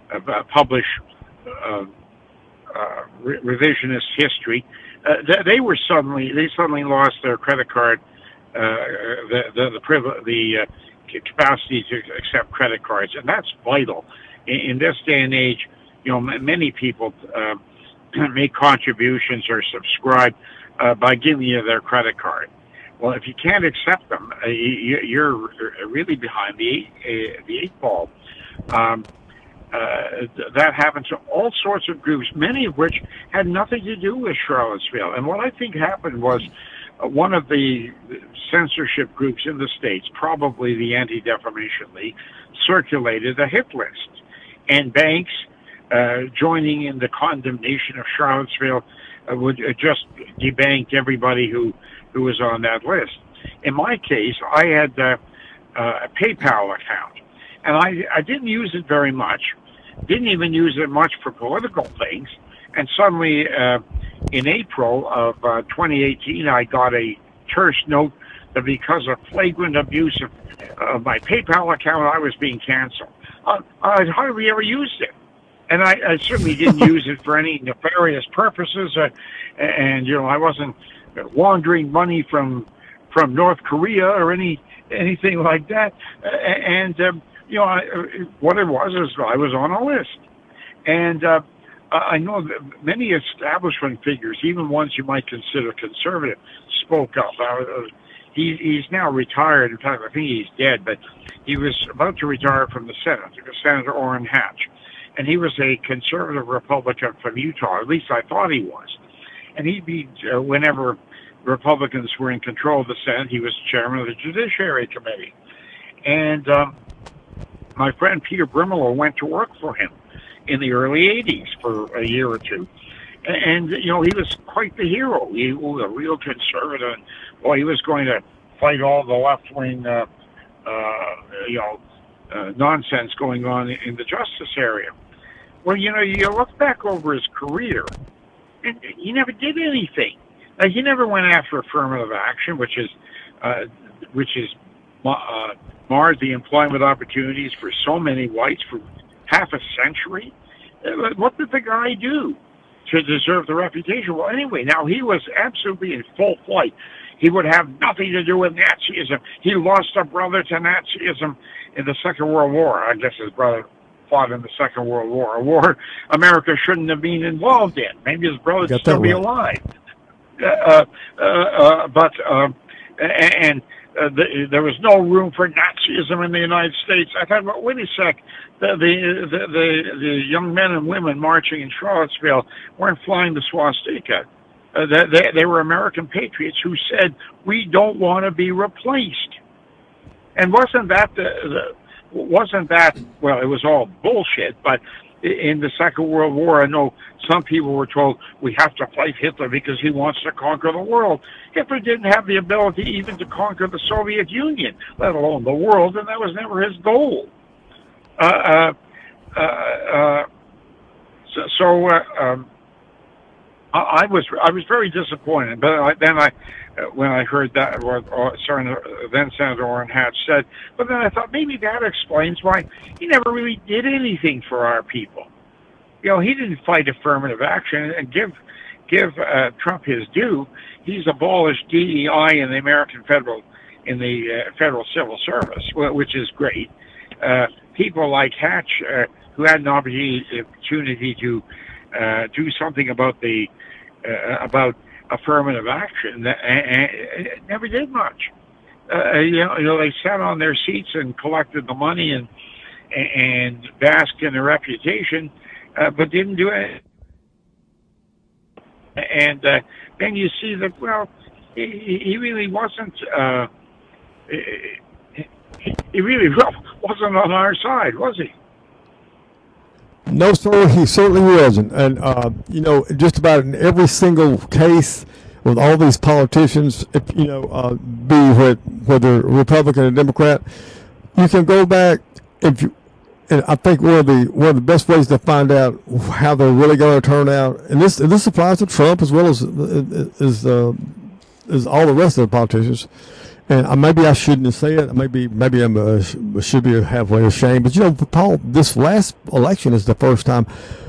uh, publish uh, uh, re- revisionist history. Uh, th- they were suddenly they suddenly lost their credit card, uh, the the the, priv- the uh, capacity to accept credit cards, and that's vital in, in this day and age. You know, m- many people uh, make contributions or subscribe uh, by giving you their credit card. Well, if you can't accept them, uh, you, you're really behind the eight, uh, the eight ball. Um, uh, that happened to all sorts of groups, many of which had nothing to do with Charlottesville. And what I think happened was uh, one of the censorship groups in the States, probably the Anti-Defamation League, circulated a hit list. And banks uh, joining in the condemnation of Charlottesville uh, would uh, just debank everybody who who was on that list. In my case, I had uh, uh, a PayPal account, and I, I didn't use it very much, didn't even use it much for political things, and suddenly uh, in April of uh, twenty eighteen, I got a terse note that because of flagrant abuse of uh, my PayPal account, I was being canceled. Uh, I'd hardly ever used it. And I, I certainly didn't use it for any nefarious purposes, uh, and, you know, I wasn't laundering money from from North Korea or any anything like that. Uh, and um, you know, I, what it was is I was on a list, and uh, I know that many establishment figures, even ones you might consider conservative, spoke up. Uh, he, he's now retired. In fact, I think he's dead, but he was about to retire from the Senate. It was Senator Orrin Hatch, and he was a conservative Republican from Utah. At least I thought he was. And he'd be, uh, whenever Republicans were in control of the Senate, he was chairman of the Judiciary Committee. And um, my friend Peter Brimelow went to work for him in the early eighties for a year or two. And, you know, he was quite the hero. He was a real conservative. And, well, he was going to fight all the left-wing, uh, uh, you know, uh, nonsense going on in the justice area. Well, you know, you look back over his career, and he never did anything. Uh, he never went after affirmative action, which is, uh, which is uh, marred the employment opportunities for so many whites for half a century. Uh, what did the guy do to deserve the reputation? Well, anyway, now he was absolutely in full flight. He would have nothing to do with Nazism. He lost a brother to Nazism in the Second World War. I guess his brother fought in the Second World War, a war America shouldn't have been involved in. Maybe his brother would still be alive. Uh, uh, uh, but uh, and uh, the, there was no room for Nazism in the United States. I thought, well, wait a sec. The the, the the the young men and women marching in Charlottesville weren't flying the swastika. Uh, they, they were American patriots who said, we don't want to be replaced. And wasn't that the, the wasn't that, well, it was all bullshit, but in the Second World War, I know some people were told we have to fight Hitler because he wants to conquer the world. Hitler didn't have the ability even to conquer the Soviet Union, let alone the world, and that was never his goal. Uh, uh, uh, uh, so, so uh, um, I was I was very disappointed, but I, then I, uh, when I heard that what uh, Senator, then Senator Orrin Hatch said, but then I thought maybe that explains why he never really did anything for our people. You know, he didn't fight affirmative action, and give give uh, Trump his due. He's abolished D E I in the American federal in the uh, federal civil service, which is great. Uh, people like Hatch, uh, who had an opportunity, opportunity to uh, do something about the uh, about affirmative action, uh, uh, never did much. Uh, you know, you know, they sat on their seats and collected the money and and basked in their reputation, uh, but didn't do it. And uh, then you see that, well, he, he really wasn't. Uh, he really wasn't on our side, was he? No, sir, he certainly wasn't. And, uh, you know, just about in every single case with all these politicians, if, you know, uh, be what, whether Republican or Democrat, you can go back, if you, and I think one of the one of the best ways to find out how they're really going to turn out, and this and this applies to Trump as well as as uh, as all the rest of the politicians, And uh, maybe I shouldn't say it. Maybe maybe I'm uh, should be halfway ashamed. But you know, Paul, this last election is the first time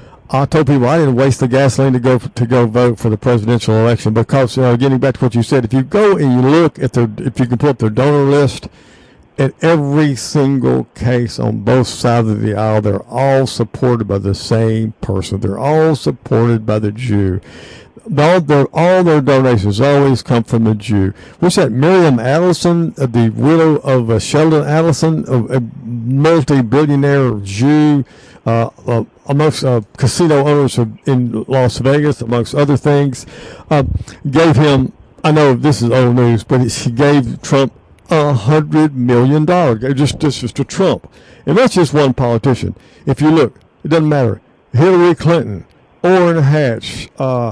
I told people I didn't waste the gasoline to go to go vote for the presidential election because, uh, getting back to what you said, if you go and you look at their, if you can pull up their donor list, in every single case on both sides of the aisle, they're all supported by the same person. They're all supported by the Jew. All their, all their donations always come from the Jew. What's that? Miriam Allison, uh, the widow of uh, Sheldon Allison, a, a multi-billionaire Jew, uh, uh, amongst uh, casino owners in Las Vegas, amongst other things, uh, gave him, I know this is old news, but she gave Trump a hundred million dollars. Just, just, just to Trump. And that's just one politician. If you look, it doesn't matter. Hillary Clinton, Orrin Hatch, uh,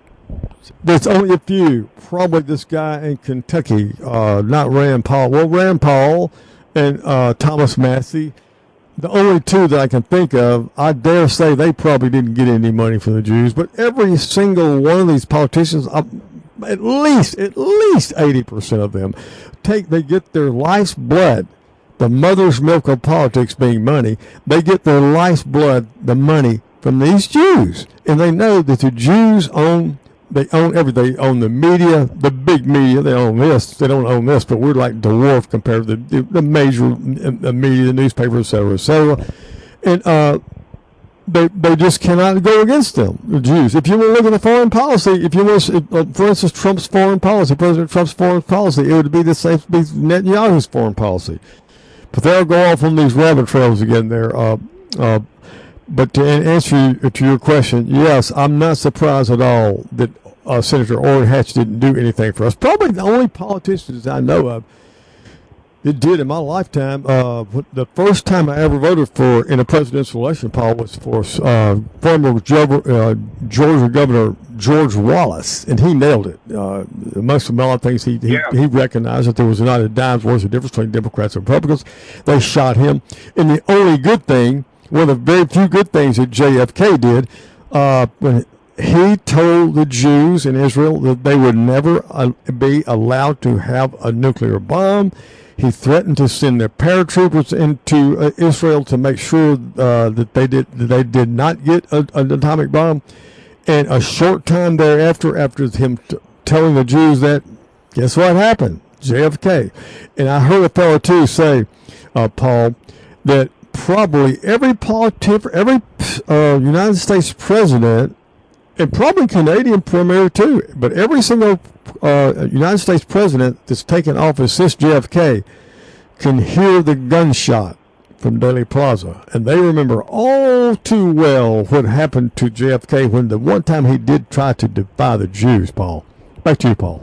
there's only a few. Probably this guy in Kentucky, uh, not Rand Paul. Well, Rand Paul and uh, Thomas Massey, the only two that I can think of. I dare say they probably didn't get any money from the Jews. But every single one of these politicians, uh, at least, at least eighty percent of them, take they get their life's blood, the mother's milk of politics being money. They get their life's blood, the money from these Jews, and they know that the Jews own. They own everything. They own the media, the big media. They own this. They don't own this, but we're like dwarf compared to the, the major the media, the newspapers, et cetera, et cetera. And uh, they they just cannot go against them, the Jews. If you want to look at the foreign policy, if you want, uh, for instance, Trump's foreign policy, President Trump's foreign policy, it would be the same be Netanyahu's foreign policy. But they'll go off on these rabbit trails again there. Uh, uh, but to answer you, to your question, yes, I'm not surprised at all that Uh, Senator Orrin Hatch didn't do anything for us. Probably the only politicians I know of that did in my lifetime. Uh, the first time I ever voted for in a presidential election, Paul, was for uh, former uh, Georgia Governor George Wallace, and he nailed it. Uh, amongst a lot of things, he he, yeah. he recognized that there was not a dime's worth of difference between Democrats and Republicans. They shot him. And the only good thing, one of the very few good things that J F K did, uh, when he told the Jews in Israel that they would never uh, be allowed to have a nuclear bomb. He threatened to send their paratroopers into uh, Israel to make sure uh, that they did that they did not get a, an atomic bomb. And a short time thereafter, after him t- telling the Jews that, guess what happened? J F K. And I heard a fellow too say, uh, Paul, that probably every politician, every uh, United States president, and probably Canadian premier too, but every single uh, United States president that's taken office since J F K can hear the gunshot from Dealey Plaza. And they remember all too well what happened to J F K when the one time he did try to defy the Jews, Paul. Back to you, Paul.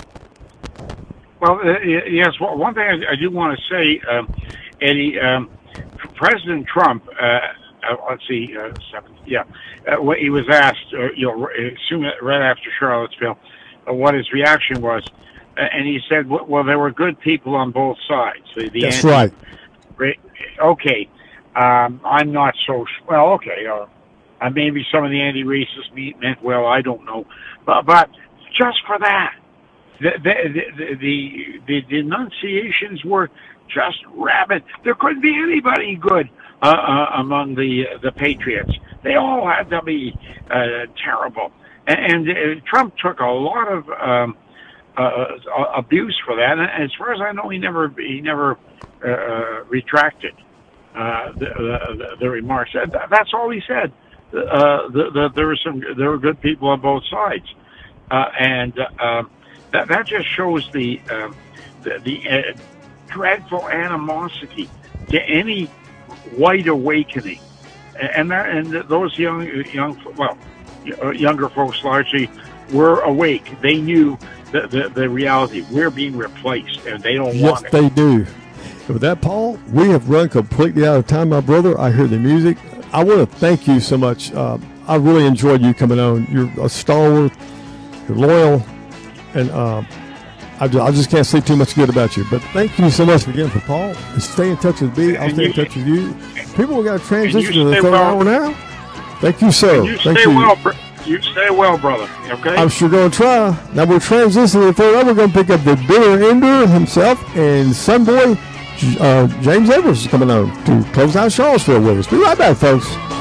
Well, uh, yes, well, one thing I, I do want to say, um, Eddie, um, President Trump, uh, Uh, let's see, uh, seven, yeah. Uh, what he was asked, uh, you know, assume right after Charlottesville, uh, what his reaction was, uh, and he said, well, well, there were good people on both sides. The, the That's anti- right. Okay, um, I'm not so, well, okay, uh, uh, maybe some of the anti-racist meant well, I don't know, but, but just for that, the, the, the, the, the denunciations were just rabid. There couldn't be anybody good Uh, uh, among the uh, the patriots. They all had to be uh, terrible, and, and uh, Trump took a lot of um, uh, abuse for that. And as far as I know, he never he never uh, retracted uh, the, the the remarks. That's all he said. Uh, the, the, there were some there were good people on both sides, uh, and uh, that that just shows the uh, the, the uh, dreadful animosity to any white awakening, and that, and those young young well younger folks largely were awake. They knew the the, the reality. We're being replaced, and they don't yes, want it. Yes, they do. With that, Paul, we have run completely out of time, my brother. I hear the music. I want to thank you so much. Uh, I really enjoyed you coming on. You're a stalwart. You're loyal, and. Uh, I just can't say too much good about you. But thank you so much again for Paul. Stay in touch with me. I'll And stay in you- touch with you. People, we got to transition you to the stay third well. hour now. Thank you, sir. You Thank stay you. well, Pre- You stay well, brother. Okay. I'm sure going to try. Now we're transitioning forward. We're going to pick up the Bitter Ender himself and Sunboy uh, James Edwards is coming on to close out Charlottesville with us. Be right back, folks.